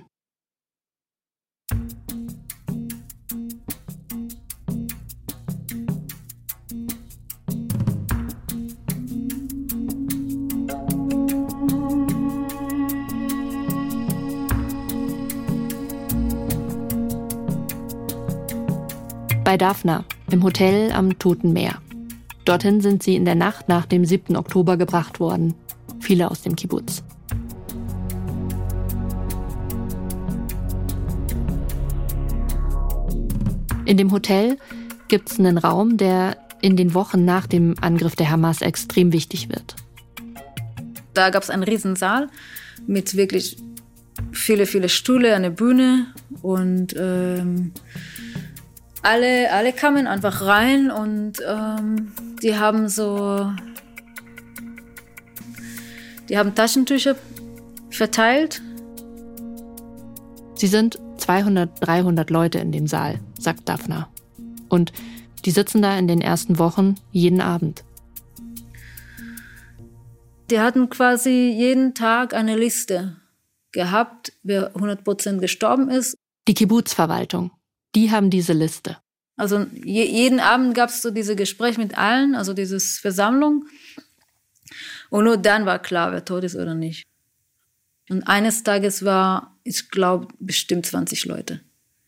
S3: Bei Daphna, im Hotel am Toten Meer. Dorthin sind sie in der Nacht nach dem 7. Oktober gebracht worden. Viele aus dem Kibbuz. In dem Hotel gibt es einen Raum, der in den Wochen nach dem Angriff der Hamas extrem wichtig wird.
S2: Da gab es einen Riesensaal mit wirklich viele Stühle, eine Bühne und alle kamen einfach rein und die haben Taschentücher verteilt.
S3: Sie sind 200, 300 Leute in dem Saal, sagt Daphna. Und die sitzen da in den ersten Wochen jeden Abend.
S2: Die hatten quasi jeden Tag eine Liste gehabt, wer 100% gestorben ist.
S3: Die Kibbuz-Verwaltung, die haben diese Liste.
S2: Also jeden Abend gab es so diese Gespräche mit allen, also diese Versammlung. Und nur dann war klar, wer tot ist oder nicht. Und eines Tages war, ich glaube, bestimmt 20 Leute.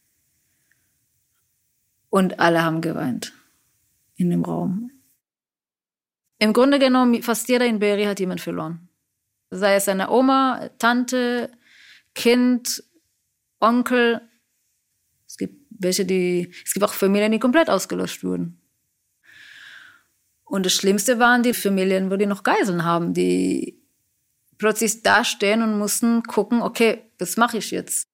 S2: Und alle haben geweint in dem Raum. Im Grunde genommen, fast jeder in Be'eri hat jemanden verloren. Sei es eine Oma, Tante, Kind, Onkel. Es gibt auch Familien, die komplett ausgelöscht wurden. Und das Schlimmste waren die Familien, wo die noch Geiseln haben, die plötzlich dastehen und mussten gucken, okay, was mache ich jetzt?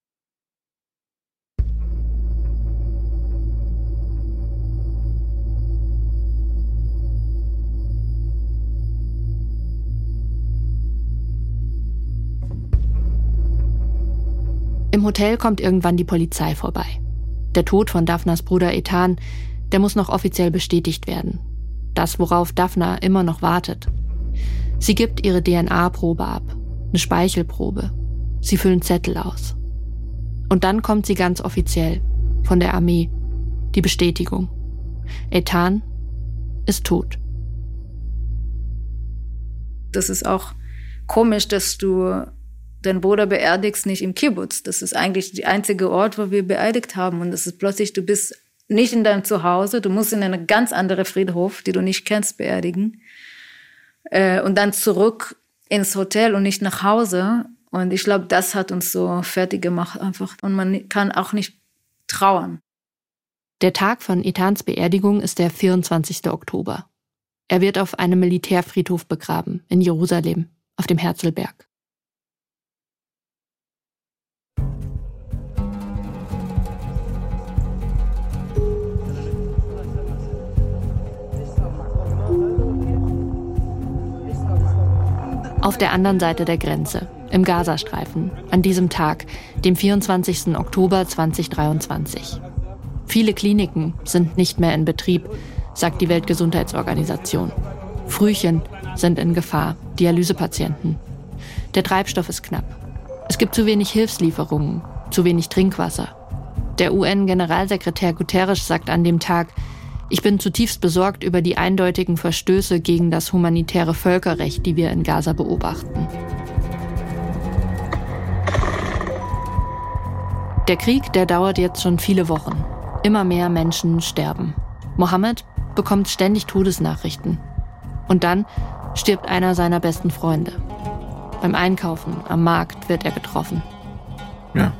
S3: Im Hotel kommt irgendwann die Polizei vorbei. Der Tod von Daphnas Bruder Eitan, der muss noch offiziell bestätigt werden. Das, worauf Daphna immer noch wartet. Sie gibt ihre DNA-Probe ab, eine Speichelprobe. Sie füllen Zettel aus. Und dann kommt sie ganz offiziell, von der Armee, die Bestätigung. Eitan ist tot.
S2: Das ist auch komisch, dass du deinen Bruder beerdigst nicht im Kibbuz. Das ist eigentlich der einzige Ort, wo wir beerdigt haben. Und das ist plötzlich, du bist nicht in deinem Zuhause, du musst in einen ganz anderen Friedhof, die du nicht kennst, beerdigen. Und dann zurück ins Hotel und nicht nach Hause. Und ich glaube, das hat uns so fertig gemacht einfach. Und man kann auch nicht trauern.
S3: Der Tag von Eitans Beerdigung ist der 24. Oktober. Er wird auf einem Militärfriedhof begraben, in Jerusalem, auf dem Herzlberg. Auf der anderen Seite der Grenze, im Gazastreifen, an diesem Tag, dem 24. Oktober 2023. Viele Kliniken sind nicht mehr in Betrieb, sagt die Weltgesundheitsorganisation. Frühchen sind in Gefahr, Dialysepatienten. Der Treibstoff ist knapp. Es gibt zu wenig Hilfslieferungen, zu wenig Trinkwasser. Der UN-Generalsekretär Guterres sagt an dem Tag: Ich bin zutiefst besorgt über die eindeutigen Verstöße gegen das humanitäre Völkerrecht, die wir in Gaza beobachten. Der Krieg, der dauert jetzt schon viele Wochen. Immer mehr Menschen sterben. Mohammed bekommt ständig Todesnachrichten. Und dann stirbt einer seiner besten Freunde. Beim Einkaufen am Markt wird er getroffen.
S4: Ja.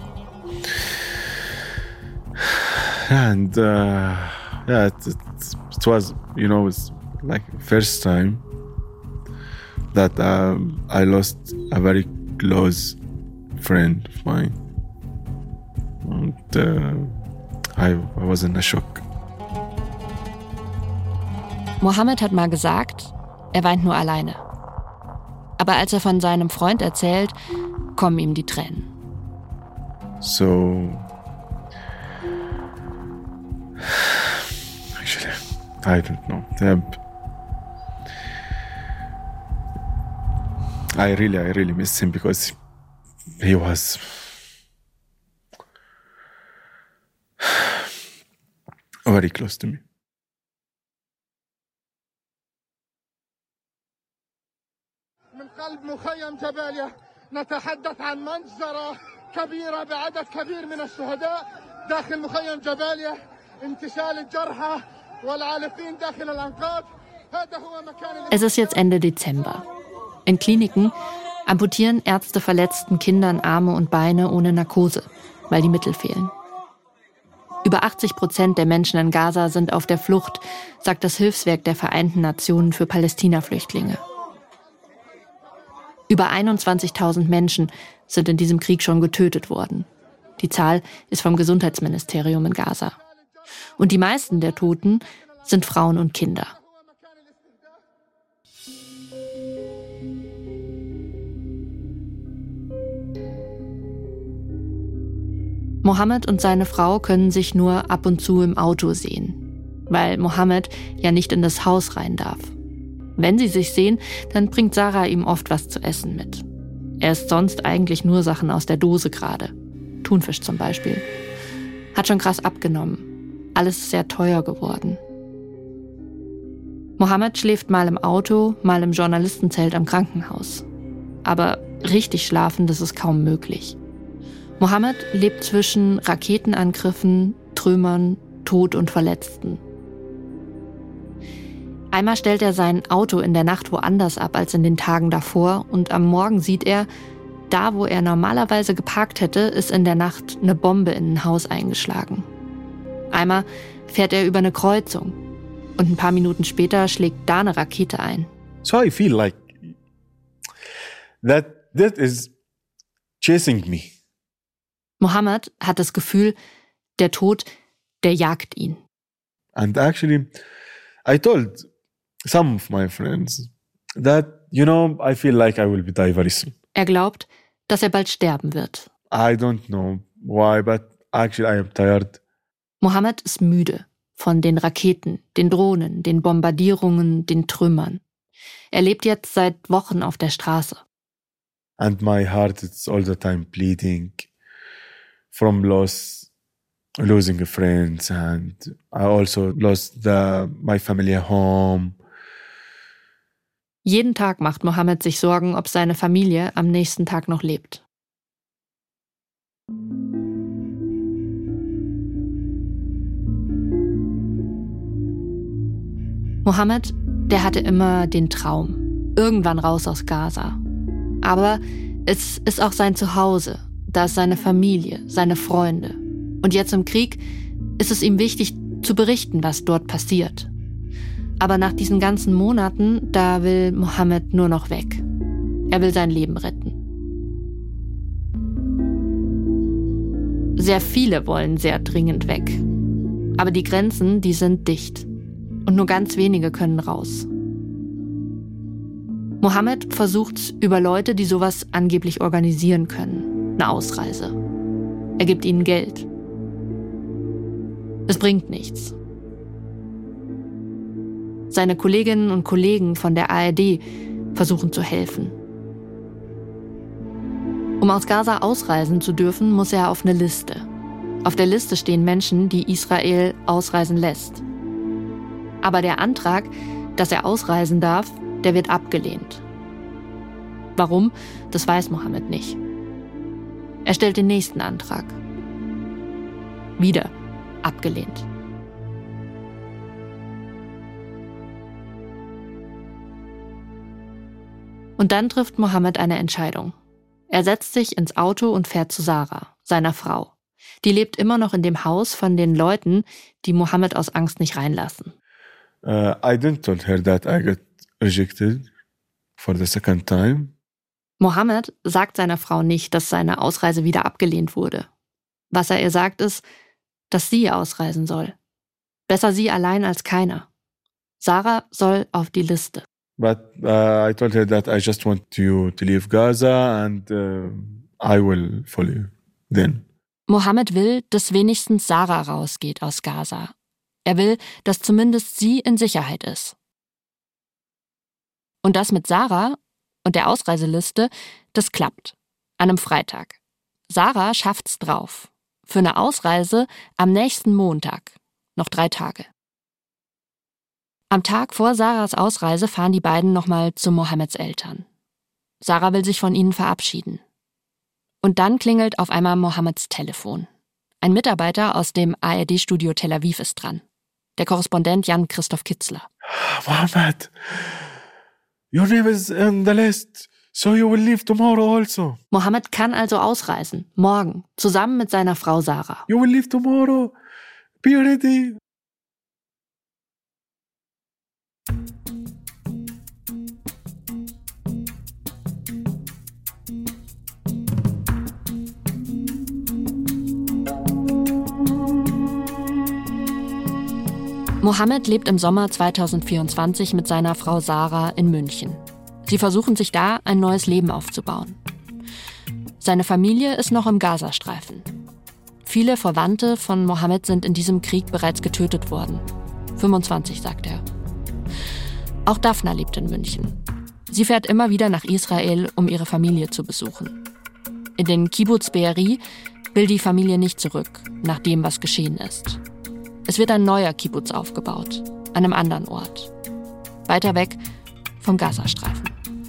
S4: And yeah, it was, it's like first time that I lost a very close friend of mine, and I was in a shock.
S3: Mohammed hat mal gesagt, er weint nur alleine. Aber als er von seinem Freund erzählt, kommen ihm die Tränen.
S4: So actually, I don't know. I really miss him because he was very close to me.
S6: من قلب مخيم جباليا نتحدث عن مجزرة كبيرة بعدد كبير من الشهداء داخل مخيم جباليا انتشال الجرحى والعالقين داخل الأنقاض. هذا هو مكان.
S3: Es ist jetzt Ende Dezember. In Kliniken amputieren Ärzte verletzten Kindern Arme und Beine ohne Narkose, weil die Mittel fehlen. Über 80% der Menschen in Gaza sind auf der Flucht, sagt das Hilfswerk der Vereinten Nationen für Palästina-Flüchtlinge. Über 21.000 Menschen sind in diesem Krieg schon getötet worden. Die Zahl ist vom Gesundheitsministerium in Gaza. Und die meisten der Toten sind Frauen und Kinder. Mohammed und seine Frau können sich nur ab und zu im Auto sehen, weil Mohammed ja nicht in das Haus rein darf. Wenn sie sich sehen, dann bringt Sarah ihm oft was zu essen mit. Er isst sonst eigentlich nur Sachen aus der Dose gerade. Thunfisch zum Beispiel. Hat schon krass abgenommen. Alles ist sehr teuer geworden. Mohammed schläft mal im Auto, mal im Journalistenzelt am Krankenhaus. Aber richtig schlafen, das ist kaum möglich. Mohammed lebt zwischen Raketenangriffen, Trümmern, Tod und Verletzten. Einmal stellt er sein Auto in der Nacht woanders ab als in den Tagen davor und am Morgen sieht er, da wo er normalerweise geparkt hätte, ist in der Nacht eine Bombe in ein Haus eingeschlagen. Einmal fährt er über eine Kreuzung und ein paar Minuten später schlägt da eine Rakete ein.
S4: So I feel like that is chasing me.
S3: Mohammed hat das Gefühl, der Tod, der jagt ihn.
S4: And actually, I told some of my friends that, I feel like I will die very soon.
S3: Er glaubt, dass er bald sterben wird.
S4: I don't know why, but actually I am tired.
S3: Mohammed ist müde von den Raketen, den Drohnen, den Bombardierungen, den Trümmern. Er lebt jetzt seit Wochen auf der Straße.
S4: And my heart is all the time bleeding. From losing friends, and I also lost my family home.
S3: Jeden Tag macht Mohammed sich Sorgen, ob seine Familie am nächsten Tag noch lebt. Mohammed, der hatte immer den Traum, irgendwann raus aus Gaza. Aber es ist auch sein Zuhause. Da ist seine Familie, seine Freunde. Und jetzt im Krieg ist es ihm wichtig zu berichten, was dort passiert. Aber nach diesen ganzen Monaten, da will Mohammed nur noch weg. Er will sein Leben retten. Sehr viele wollen sehr dringend weg. Aber die Grenzen, die sind dicht. Und nur ganz wenige können raus. Mohammed versucht's über Leute, die sowas angeblich organisieren können. Eine Ausreise. Er gibt ihnen Geld. Es bringt nichts. Seine Kolleginnen und Kollegen von der ARD versuchen zu helfen. Um aus Gaza ausreisen zu dürfen, muss er auf eine Liste. Auf der Liste stehen Menschen, die Israel ausreisen lässt. Aber der Antrag, dass er ausreisen darf, der wird abgelehnt. Warum? Das weiß Mohammed nicht. Er stellt den nächsten Antrag. Wieder abgelehnt. Und dann trifft Mohammed eine Entscheidung. Er setzt sich ins Auto und fährt zu Sarah, seiner Frau. Die lebt immer noch in dem Haus von den Leuten, die Mohammed aus Angst nicht reinlassen.
S4: I didn't tell her that I got rejected for the second time.
S3: Mohammed sagt seiner Frau nicht, dass seine Ausreise wieder abgelehnt wurde. Was er ihr sagt, ist, dass sie ausreisen soll. Besser sie allein als keiner. Sarah soll auf die Liste.
S4: But I told her that I just want you to leave Gaza and I will follow you then.
S3: Mohammed will, dass wenigstens Sarah rausgeht aus Gaza. Er will, dass zumindest sie in Sicherheit ist. Und das mit Sarah und der Ausreiseliste, das klappt. An einem Freitag. Sarah schafft's drauf. Für eine Ausreise am nächsten Montag. Noch 3 Tage. Am Tag vor Sarahs Ausreise fahren die beiden nochmal zu Mohammeds Eltern. Sarah will sich von ihnen verabschieden. Und dann klingelt auf einmal Mohammeds Telefon. Ein Mitarbeiter aus dem ARD-Studio Tel Aviv ist dran. Der Korrespondent Jan-Christoph Kitzler.
S4: Mohammed, your name is in the list, so you will leave tomorrow also.
S3: Mohammed kann also ausreisen, morgen, zusammen mit seiner Frau Sarah.
S4: You will leave tomorrow, be ready.
S3: Mohammed lebt im Sommer 2024 mit seiner Frau Sarah in München. Sie versuchen sich da ein neues Leben aufzubauen. Seine Familie ist noch im Gazastreifen. Viele Verwandte von Mohammed sind in diesem Krieg bereits getötet worden. 25, sagt er. Auch Daphna lebt in München. Sie fährt immer wieder nach Israel, um ihre Familie zu besuchen. In den Kibbutz Be'eri will die Familie nicht zurück, nach dem, was geschehen ist. Es wird ein neuer Kibbutz aufgebaut, an einem anderen Ort. Weiter weg vom Gazastreifen.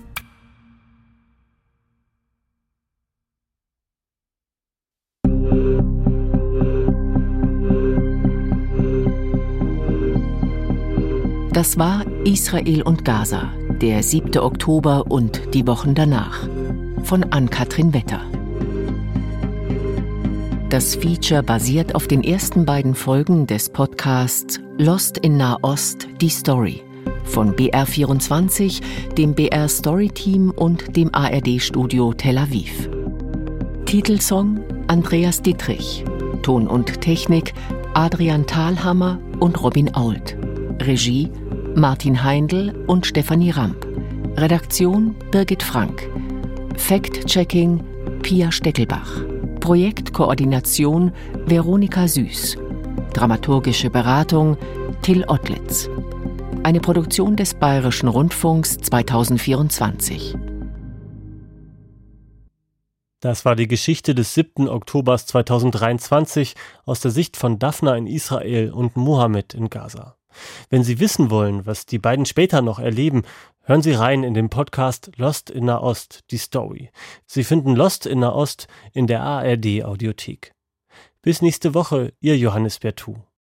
S5: Das war Israel und Gaza, der 7. Oktober und die Wochen danach, von Ann-Kathrin Wetter. Das Feature basiert auf den ersten beiden Folgen des Podcasts Lost in Nahost, die Story von BR24, dem BR Story Team und dem ARD-Studio Tel Aviv. Titelsong Andreas Dittrich, Ton und Technik Adrian Thalhammer und Robin Ault, Regie Martin Heindl und Stefanie Ramp, Redaktion Birgit Frank, Fact-Checking Pia Steckelbach. Projektkoordination Veronika Süß. Dramaturgische Beratung Till Ottlitz. Eine Produktion des Bayerischen Rundfunks 2024.
S1: Das war die Geschichte des 7. Oktobers 2023 aus der Sicht von Daphna in Israel und Mohammed in Gaza. Wenn Sie wissen wollen, was die beiden später noch erleben, hören Sie rein in den Podcast Lost in Nahost, die Story. Sie finden Lost in Nahost in der ARD-Audiothek. Bis nächste Woche, Ihr Johannes Bertou.